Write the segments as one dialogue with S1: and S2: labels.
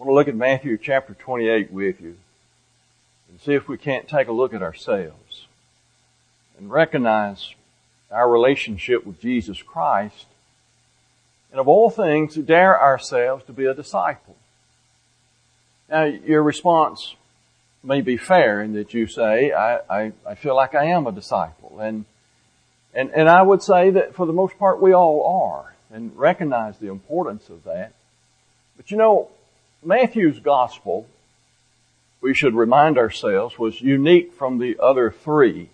S1: I want to look at Matthew chapter 28 with you and see if we can't take a look at ourselves and recognize our relationship with Jesus Christ, and of all things, dare ourselves to be a disciple. Now, your response may be fair in that you say, I feel like I am a disciple. And I would say that for the most part we all are, and recognize the importance of that. But you know, Matthew's gospel, we should remind ourselves, was unique from the other three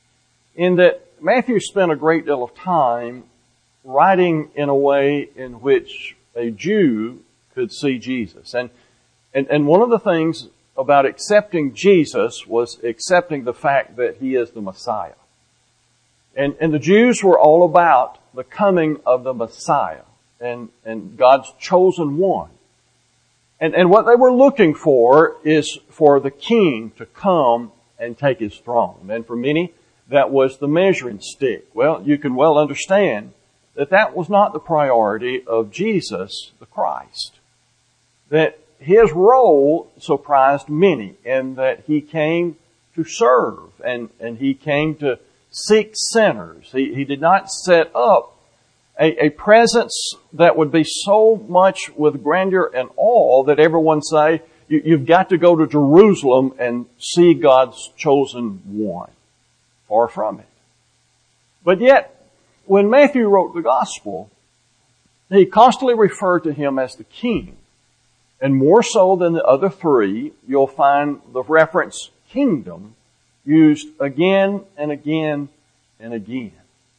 S1: in that Matthew spent a great deal of time writing in a way in which a Jew could see Jesus. And one of the things about accepting Jesus was accepting the fact that He is the Messiah. And the Jews were all about the coming of the Messiah and God's chosen one. And what they were looking for is for the king to come and take his throne. And for many, that was the measuring stick. Well, you can well understand that that was not the priority of Jesus the Christ. That His role surprised many in that He came to serve and He came to seek sinners. He did not set up a presence that would be so much with grandeur and awe that everyone say, you've got to go to Jerusalem and see God's chosen one. Far from it. But yet, when Matthew wrote the gospel, he constantly referred to Him as the King. And more so than the other three, you'll find the reference kingdom used again and again and again.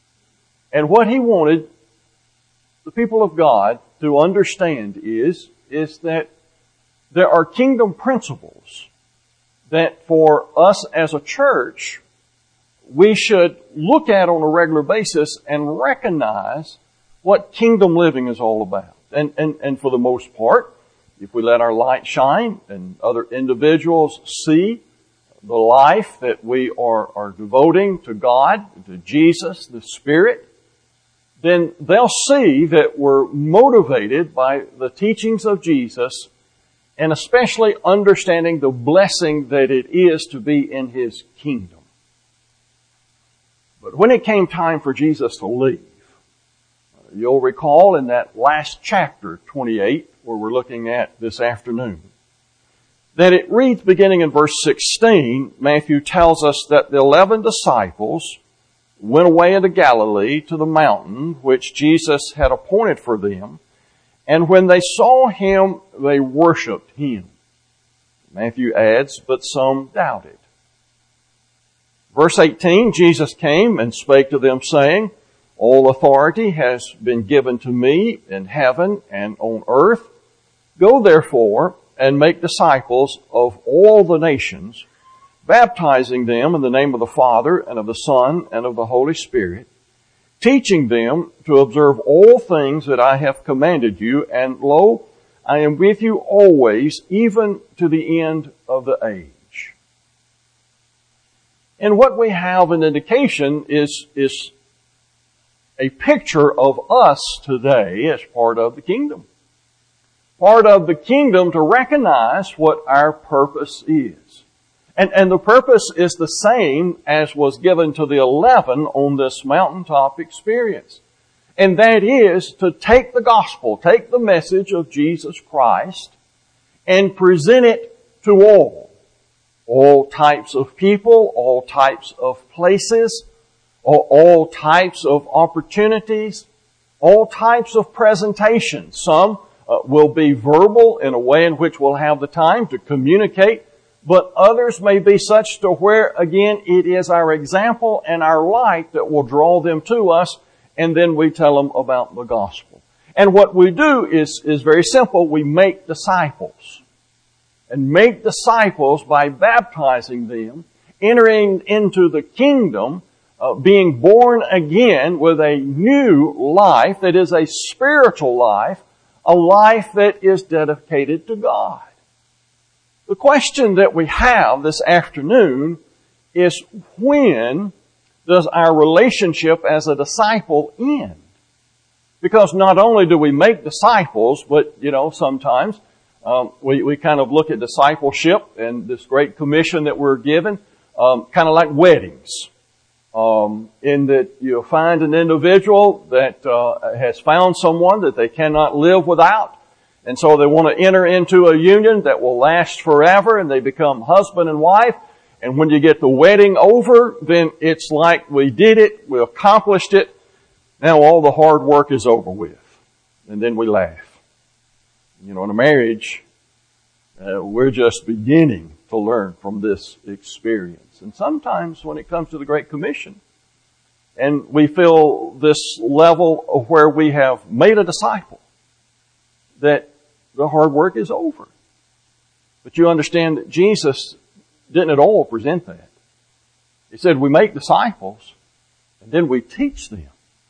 S1: And what he wanted the people of God to understand is that there are kingdom principles that for us as a church, we should look at on a regular basis and recognize what kingdom living is all about. And for the most part, if we let our light shine and other individuals see the life that we are devoting to God, to Jesus, the Spirit, then they'll see that we're motivated by the teachings of Jesus and especially understanding the blessing that it is to be in His kingdom. But when it came time for Jesus to leave, you'll recall in that last chapter, 28, where we're looking at this afternoon, that it reads beginning in verse 16, Matthew tells us that the 11 disciples went away into Galilee to the mountain which Jesus had appointed for them, and when they saw Him, they worshipped Him. Matthew adds, but some doubted. Verse 18, Jesus came and spake to them, saying, all authority has been given to me in heaven and on earth. Go therefore and make disciples of all the nations, baptizing them in the name of the Father and of the Son and of the Holy Spirit, teaching them to observe all things that I have commanded you, and lo, I am with you always, even to the end of the age. And what we have an indication is a picture of us today as part of the kingdom. Part of the kingdom to recognize what our purpose is. And the purpose is the same as was given to the 11 on this mountaintop experience. And that is to take the gospel, take the message of Jesus Christ and present it to all types of people, all types of places, all types of opportunities, all types of presentations. Some will be verbal in a way in which we'll have the time to communicate, but others may be such to where, again, it is our example and our light that will draw them to us, and then we tell them about the gospel. And what we do is very simple. We make disciples. And make disciples by baptizing them, entering into the kingdom, being born again with a new life that is a spiritual life, a life that is dedicated to God. The question that we have this afternoon is, when does our relationship as a disciple end? Because not only do we make disciples, but, sometimes We kind of look at discipleship and this great commission that we're given, kind of like weddings. In that you'll find an individual that has found someone that they cannot live without. And so they want to enter into a union that will last forever, and they become husband and wife. And when you get the wedding over, then it's like we did it, we accomplished it. Now all the hard work is over with. And then we laugh. In a marriage, we're just beginning to learn from this experience. And sometimes when it comes to the Great Commission, and we feel this level of where we have made a disciple, that the hard work is over. But you understand that Jesus didn't at all present that. He said we make disciples and then we teach them.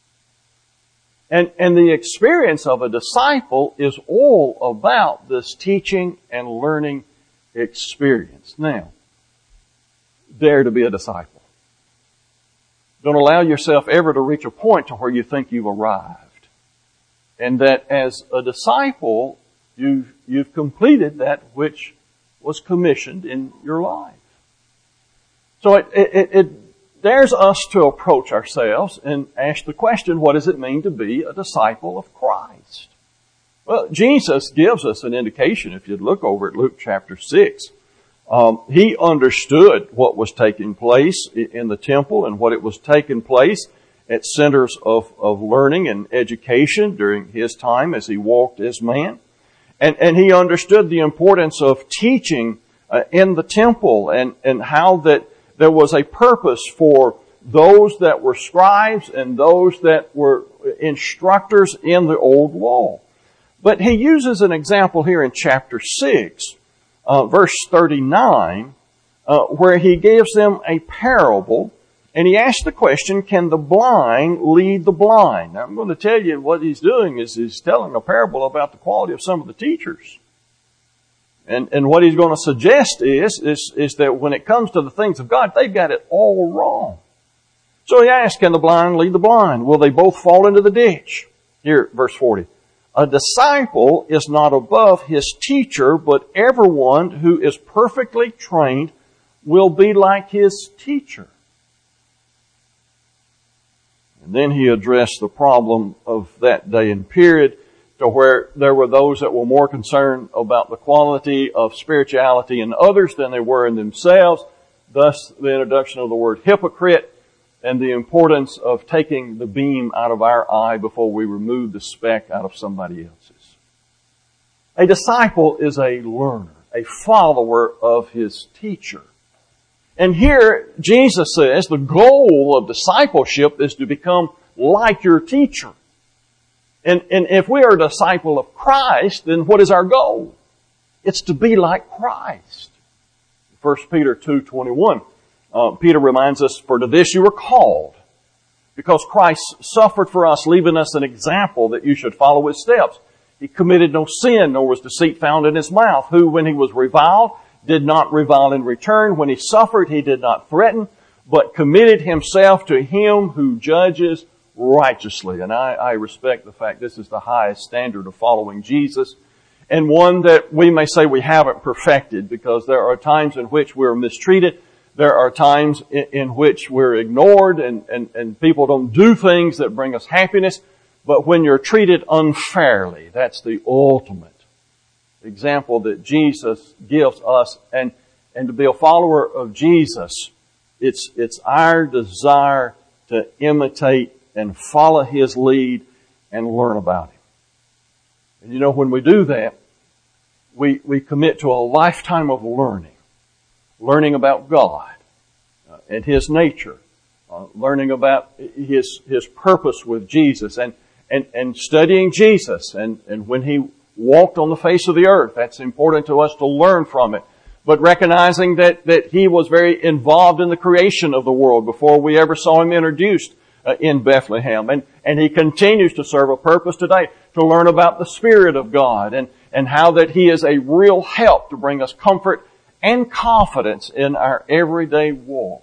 S1: And the experience of a disciple is all about this teaching and learning experience. Now, dare to be a disciple. Don't allow yourself ever to reach a point to where you think you've arrived. And that as a disciple, you've completed that which was commissioned in your life. So it dares us to approach ourselves and ask the question, what does it mean to be a disciple of Christ? Well, Jesus gives us an indication. If you'd look over at Luke chapter 6, he understood what was taking place in the temple and what it was taking place at centers of learning and education during his time as he walked as man. And he understood the importance of teaching in the temple and how that there was a purpose for those that were scribes and those that were instructors in the old law. But he uses an example here in chapter 6, verse 39, where he gives them a parable, and he asks the question, can the blind lead the blind? Now, I'm going to tell you what he's doing is he's telling a parable about the quality of some of the teachers. And what he's going to suggest is that when it comes to the things of God, they've got it all wrong. So he asks, can the blind lead the blind? Will they both fall into the ditch? Here, verse 40. A disciple is not above his teacher, but everyone who is perfectly trained will be like his teacher. And then he addressed the problem of that day and period, to where there were those that were more concerned about the quality of spirituality in others than they were in themselves. Thus, the introduction of the word hypocrite and the importance of taking the beam out of our eye before we remove the speck out of somebody else's. A disciple is a learner, a follower of his teacher. And here, Jesus says the goal of discipleship is to become like your teacher. And if we are a disciple of Christ, then what is our goal? It's to be like Christ. 1 Peter 2:21, Peter reminds us, for to this you were called, because Christ suffered for us, leaving us an example that you should follow his steps. He committed no sin, nor was deceit found in his mouth, who, when he was reviled, did not revile in return. When he suffered, he did not threaten, but committed himself to him who judges righteously. And I respect the fact this is the highest standard of following Jesus, and one that we may say we haven't perfected, because there are times in which we're mistreated. There are times in which we're ignored and people don't do things that bring us happiness. But when you're treated unfairly, that's the ultimate example that Jesus gives us. And to be a follower of Jesus, it's our desire to imitate and follow his lead and learn about him. And when we do that, we commit to a lifetime of learning about God and his nature, learning about his purpose with Jesus and studying Jesus. And when he walked on the face of the earth, that's important to us to learn from it. But recognizing that he was very involved in the creation of the world before we ever saw him introduced in Bethlehem. And he continues to serve a purpose today to learn about the Spirit of God and how that he is a real help to bring us comfort and confidence in our everyday walk.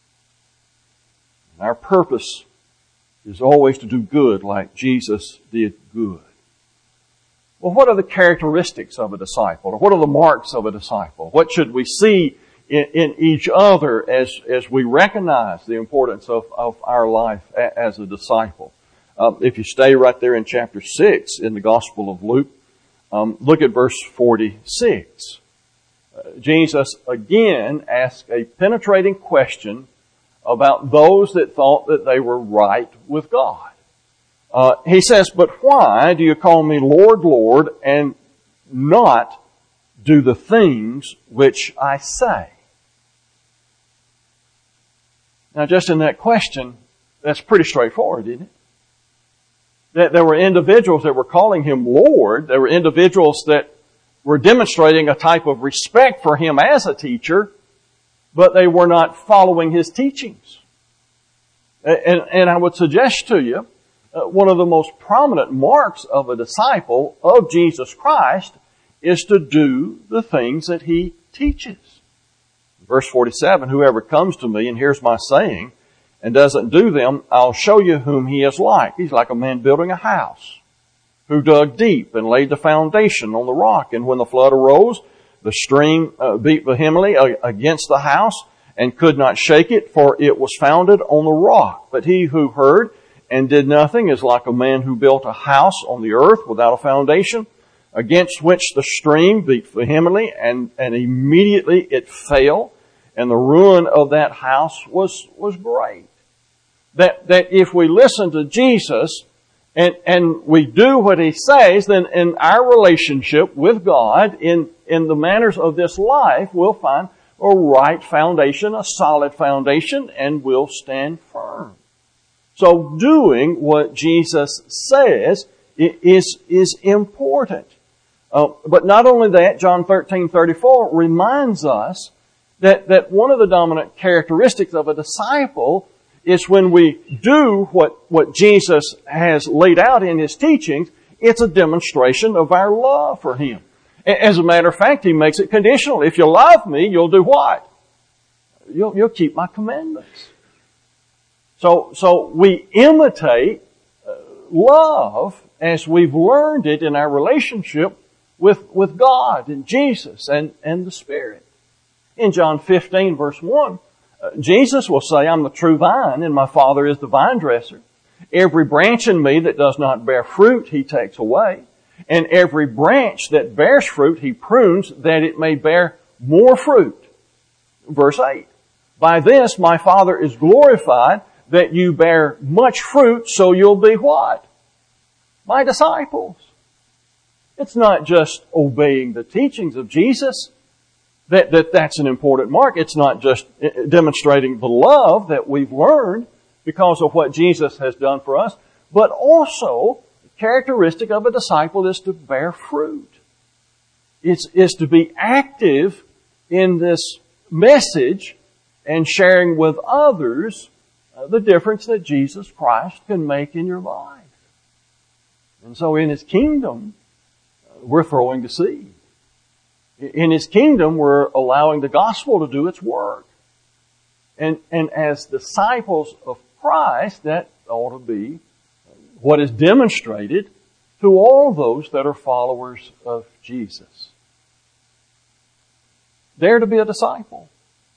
S1: Our purpose is always to do good like Jesus did good. Well, what are the characteristics of a disciple? Or what are the marks of a disciple? What should we see in each other as we recognize the importance of our life as a disciple? If you stay right there in chapter 6 in the Gospel of Luke, look at verse 46. Jesus again asks a penetrating question about those that thought that they were right with God. He says, "But why do you call me Lord, Lord, and not do the things which I say?" Now, just in that question, that's pretty straightforward, isn't it? That there were individuals that were calling Him Lord. There were individuals that were demonstrating a type of respect for Him as a teacher, but they were not following His teachings. And I would suggest to you, one of the most prominent marks of a disciple of Jesus Christ is to do the things that He teaches. Verse 47, "Whoever comes to me and hears my saying and doesn't do them, I'll show you whom he is like. He's like a man building a house, who dug deep and laid the foundation on the rock. And when the flood arose, the stream beat vehemently against the house and could not shake it, for it was founded on the rock. But he who heard and did nothing is like a man who built a house on the earth without a foundation, against which the stream beat vehemently, and immediately it fell, and the ruin of that house was great." That if we listen to Jesus and we do what He says, then in our relationship with God, in the manners of this life, we'll find a right foundation, a solid foundation, and we'll stand firm. So doing what Jesus says is important. But not only that, John 13:34 reminds us that one of the dominant characteristics of a disciple is when we do what Jesus has laid out in His teachings, it's a demonstration of our love for Him. As a matter of fact, He makes it conditional. If you love me, you'll do what? You'll keep my commandments. So we imitate love as we've learned it in our relationship with God and Jesus and the Spirit. In John 15 verse 1, Jesus will say, "I'm the true vine and my Father is the vine dresser. Every branch in me that does not bear fruit, He takes away. And every branch that bears fruit, He prunes that it may bear more fruit." Verse 8, "By this my Father is glorified, that you bear much fruit, so you'll be what? My disciples." It's not just obeying the teachings of Jesus that's an important mark. It's not just demonstrating the love that we've learned because of what Jesus has done for us, but also the characteristic of a disciple is to bear fruit. Is to be active in this message and sharing with others the difference that Jesus Christ can make in your life. And so in His kingdom, we're throwing the seed. In His kingdom, we're allowing the gospel to do its work. And as disciples of Christ, that ought to be what is demonstrated to all those that are followers of Jesus. They're to be a disciple.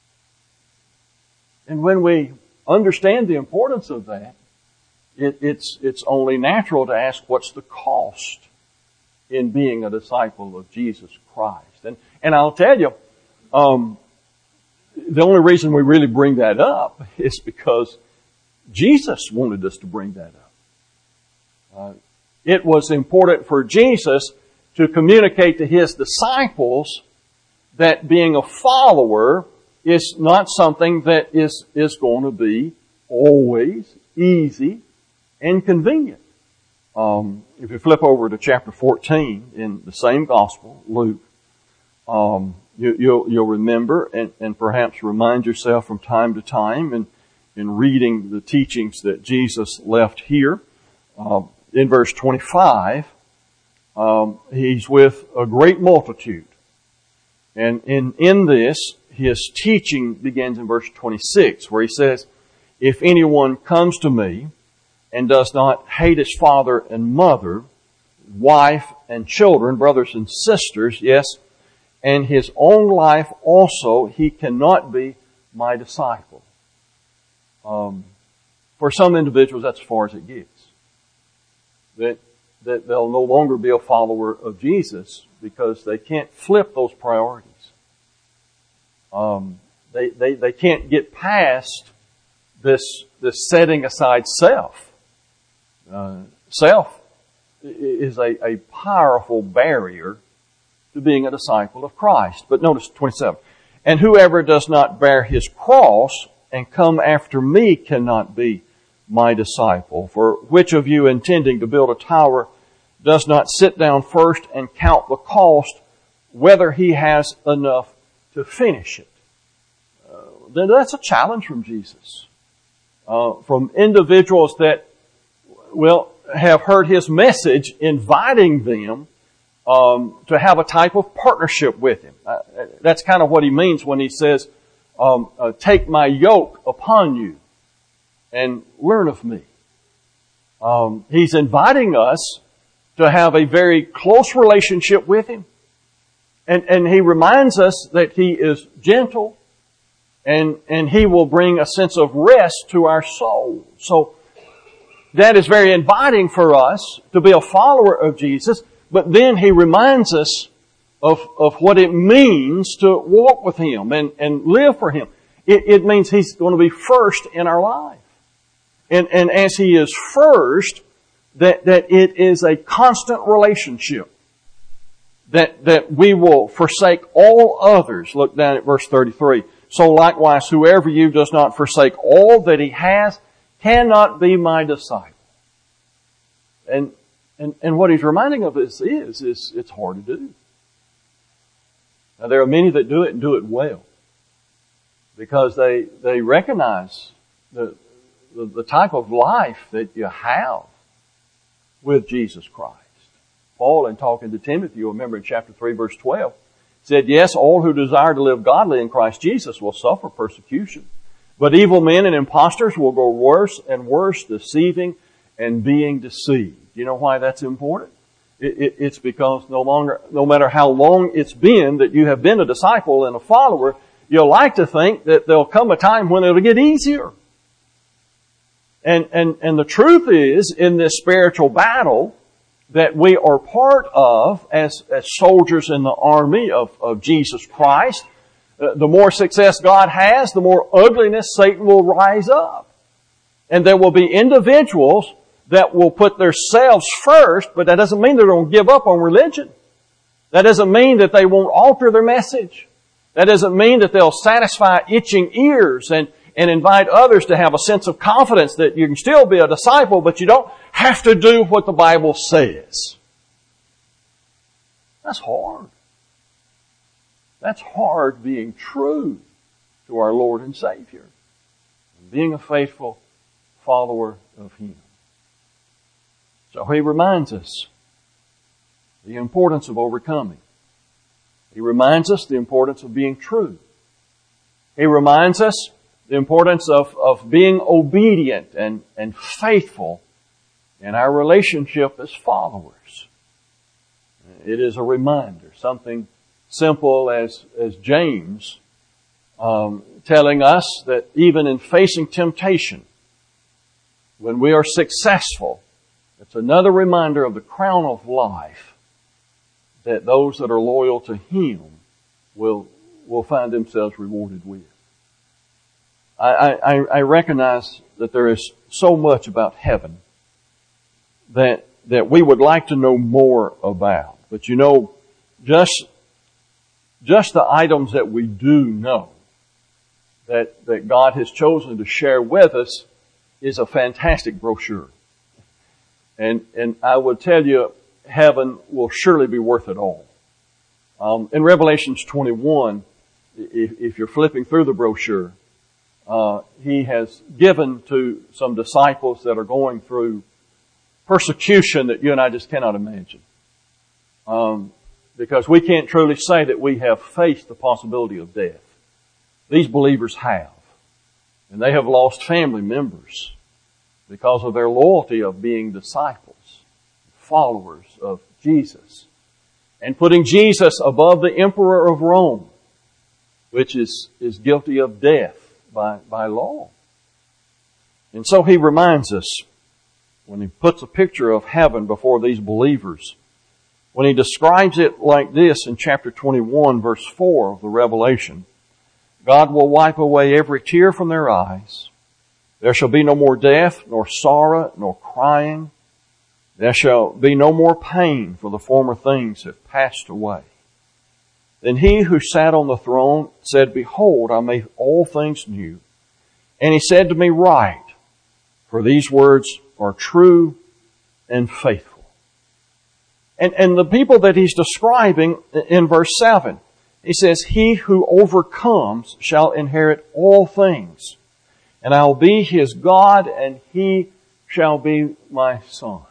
S1: And when we understand the importance of that, it's only natural to ask, what's the cost in being a disciple of Jesus Christ? And I'll tell you, the only reason we really bring that up is because Jesus wanted us to bring that up. It was important for Jesus to communicate to His disciples that being a follower is not something that is going to be always easy and convenient. If you flip over to chapter 14 in the same gospel, Luke, you'll remember and perhaps remind yourself from time to time in reading the teachings that Jesus left here. In verse 25, He's with a great multitude. And in this, His teaching begins in verse 26, where He says, "If anyone comes to me and does not hate his father and mother, wife and children, brothers and sisters, yes, and his own life also, he cannot be my disciple. For some individuals, that's as far as it gets. That they'll no longer be a follower of Jesus because they can't flip those priorities. They can't get past this setting aside self. Self is a powerful barrier to being a disciple of Christ. But notice 27. And whoever does not bear his cross and come after me cannot be my disciple. For which of you intending to build a tower does not sit down first and count the cost, whether he has enough to finish it? Then that's a challenge from Jesus. From individuals that will have heard his message inviting them to have a type of partnership with him. That's kind of what he means when he says, take my yoke upon you and learn of me. He's inviting us to have a very close relationship with him. And he reminds us that he is gentle and he will bring a sense of rest to our soul. So that is very inviting for us to be a follower of Jesus. But then he reminds us of what it means to walk with him and live for him. It means he's going to be first in our life. And as he is first, that it is a constant relationship. That we will forsake all others. Look down at verse 33. So likewise, whoever you does not forsake all that he has cannot be my disciple. And what he's reminding of us is it's hard to do. Now there are many that do it and do it well. Because they recognize the type of life that you have with Jesus Christ. Paul, in talking to Timothy, you'll remember in chapter 3, verse 12, said, yes, all who desire to live godly in Christ Jesus will suffer persecution. But evil men and impostors will go worse and worse, deceiving and being deceived. You know why that's important? It's because no matter how long it's been that you have been a disciple and a follower, you'll like to think that there'll come a time when it'll get easier. And the truth is, in this spiritual battle that we are part of as soldiers in the army of Jesus Christ, the more success God has, the more ugliness Satan will rise up. And there will be individuals that will put themselves first, but that doesn't mean they're going to give up on religion. That doesn't mean that they won't alter their message. That doesn't mean that they'll satisfy itching ears and invite others to have a sense of confidence that you can still be a disciple, but you don't have to do what the Bible says. That's hard. That's hard being true to our Lord and Savior. And being a faithful follower of Him. So He reminds us the importance of overcoming. He reminds us the importance of being true. He reminds us the importance of being obedient and faithful in our relationship as followers. It is a reminder, something simple as James telling us that even in facing temptation, when we are successful, it's another reminder of the crown of life that those that are loyal to Him will find themselves rewarded with. I recognize that there is so much about heaven that we would like to know more about. But you know, just the items that we do know that God has chosen to share with us is a fantastic brochure. And I would tell you, heaven will surely be worth it all. In Revelations 21, if you're flipping through the brochure, He has given to some disciples that are going through persecution that you and I just cannot imagine. Because we can't truly say that we have faced the possibility of death. These believers have. And they have lost family members because of their loyalty of being disciples, followers of Jesus and putting Jesus above the emperor of Rome, which is guilty of death by law. And so he reminds us, when he puts a picture of heaven before these believers, when he describes it like this in chapter 21, verse 4 of the Revelation, God will wipe away every tear from their eyes. There shall be no more death, nor sorrow, nor crying. There shall be no more pain, for the former things have passed away. Then he who sat on the throne said, Behold, I make all things new. And he said to me, Write, for these words are true and faithful. And the people that he's describing in verse 7, he says, He who overcomes shall inherit all things, and I will be his God, and he shall be my son.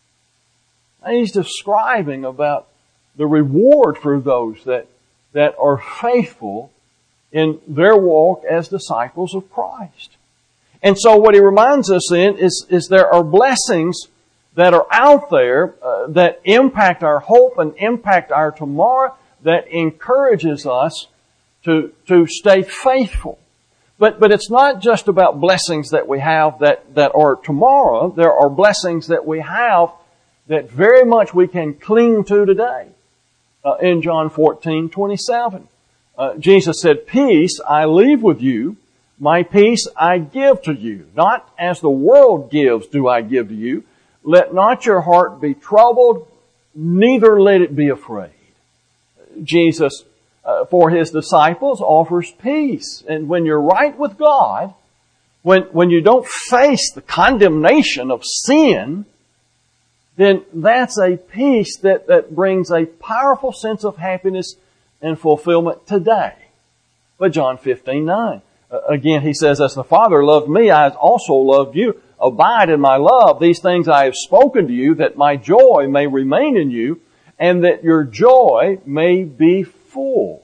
S1: And he's describing about the reward for those that are faithful in their walk as disciples of Christ. And so what he reminds us in is there are blessings that are out there that impact our hope and impact our tomorrow, that encourages us to stay faithful. But it's not just about blessings that we have that are tomorrow. There are blessings that we have that very much we can cling to today. In John 14:27, Jesus said, Peace I leave with you, my peace I give to you. Not as the world gives do I give to you. Let not your heart be troubled, neither let it be afraid. Jesus, for His disciples, offers peace. And when you're right with God, when you don't face the condemnation of sin, then that's a peace that brings a powerful sense of happiness and fulfillment today. But John 15:9, again he says, As the Father loved me, I also loved you. Abide in my love. These things I have spoken to you, that my joy may remain in you, and that your joy may be full.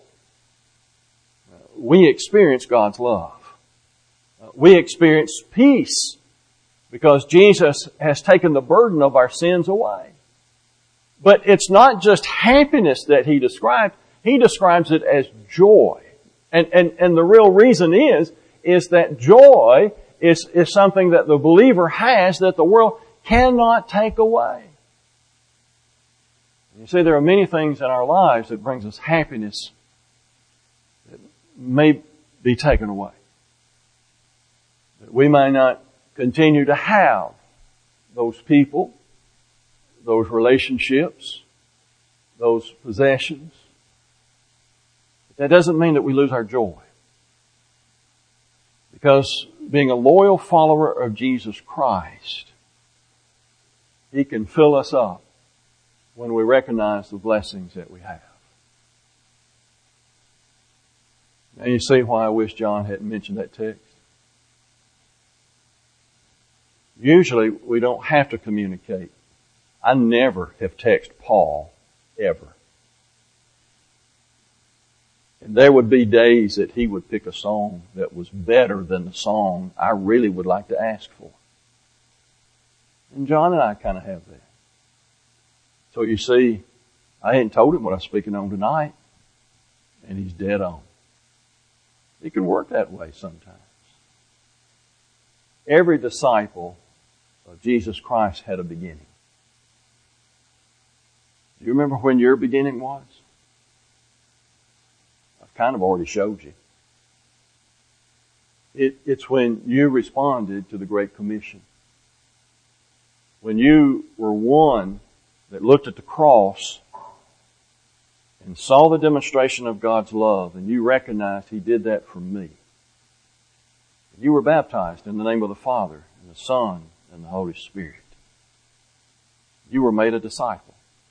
S1: We experience God's love. We experience peace because Jesus has taken the burden of our sins away. But it's not just happiness that He described. He describes it as joy. And the real reason is that joy is something that the believer has that the world cannot take away. You see, there are many things in our lives that brings us happiness that may be taken away. That we may not continue to have those people, those relationships, those possessions. But that doesn't mean that we lose our joy. Because being a loyal follower of Jesus Christ, He can fill us up when we recognize the blessings that we have. Now you see why I wish John hadn't mentioned that text. Usually we don't have to communicate. I never have texted Paul, ever. And there would be days that he would pick a song that was better than the song I really would like to ask for. And John and I kind of have that. So you see, I hadn't told him what I was speaking on tonight, and he's dead on. It can work that way sometimes. Every disciple of Jesus Christ had a beginning. Do you remember when your beginning was? I've kind of already showed you. It's when you responded to the Great Commission. When you were one that looked at the cross and saw the demonstration of God's love, and you recognized He did that for me. You were baptized in the name of the Father and the Son and the Holy Spirit. You were made a disciple.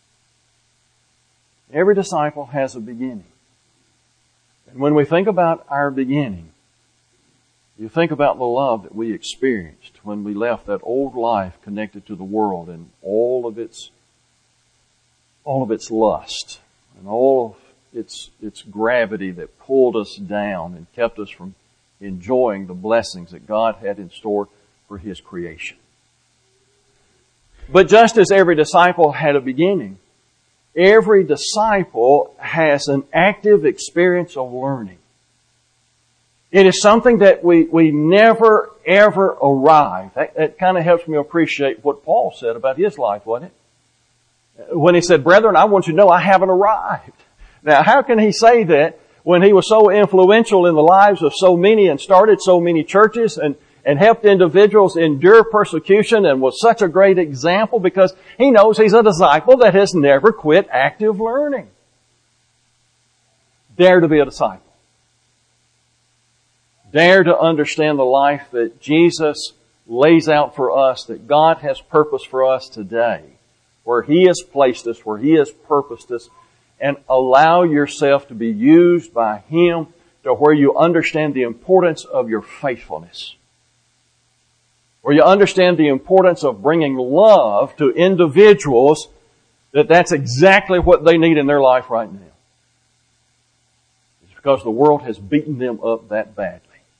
S1: Every disciple has a beginning. And when we think about our beginning, you think about the love that we experienced when we left that old life connected to the world and all of its lust and all of its gravity that pulled us down and kept us from enjoying the blessings that God had in store for His creation. But just as every disciple had a beginning, every disciple has an active experience of learning. It is something that we never, ever arrive. That kind of helps me appreciate what Paul said about his life, wasn't it? When he said, brethren, I want you to know I haven't arrived. Now, how can he say that when he was so influential in the lives of so many and started so many churches and helped individuals endure persecution and was such a great example? Because he knows he's a disciple that has never quit active learning. Dare to be a disciple. Dare to understand the life that Jesus lays out for us, that God has purposed for us today, where He has placed us, where He has purposed us, and allow yourself to be used by Him to where you understand the importance of your faithfulness, where you understand the importance of bringing love to individuals, that's exactly what they need in their life right now. It's because the world has beaten them up that badly.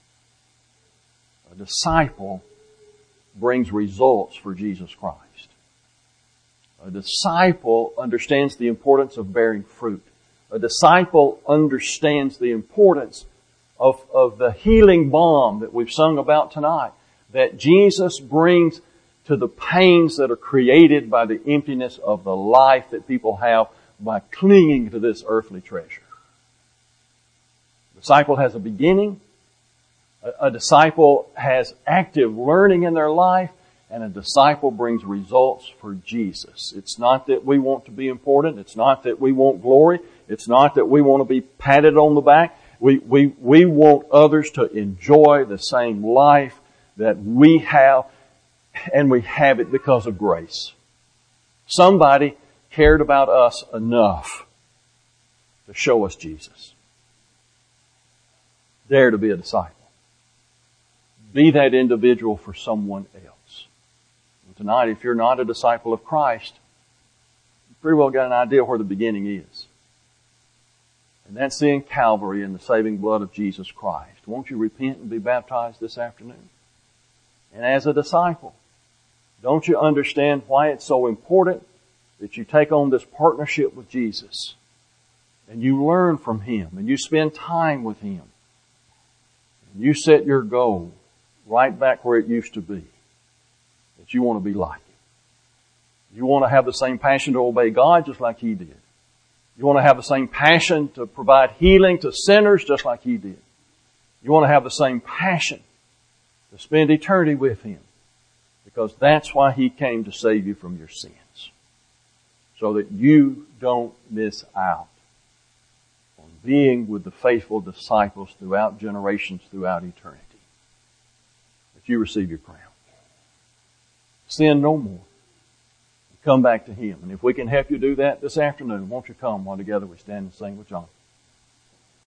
S1: A disciple brings results for Jesus Christ. A disciple understands the importance of bearing fruit. A disciple understands the importance of the healing balm that we've sung about tonight, that Jesus brings to the pains that are created by the emptiness of the life that people have by clinging to this earthly treasure. A disciple has a beginning. A disciple has active learning in their life, and a disciple brings results for Jesus. It's not that we want to be important. It's not that we want glory. It's not that we want to be patted on the back. We want others to enjoy the same life that we have, and we have it because of grace. Somebody cared about us enough to show us Jesus. Dare to be a disciple. Be that individual for someone else. And tonight, if you're not a disciple of Christ, you pretty well got an idea where the beginning is. And that's seeing Calvary and the saving blood of Jesus Christ. Won't you repent and be baptized this afternoon? And as a disciple, don't you understand why it's so important that you take on this partnership with Jesus and you learn from Him and you spend time with Him and you set your goal right back where it used to be, that you want to be like Him. You want to have the same passion to obey God just like He did. You want to have the same passion to provide healing to sinners just like He did. You want to have the same passion to spend eternity with Him, because that's why He came to save you from your sins, so that you don't miss out on being with the faithful disciples throughout generations, throughout eternity. That you receive your crown. Sin no more. Come back to Him. And if we can help you do that this afternoon, won't you come while together we stand and sing with John?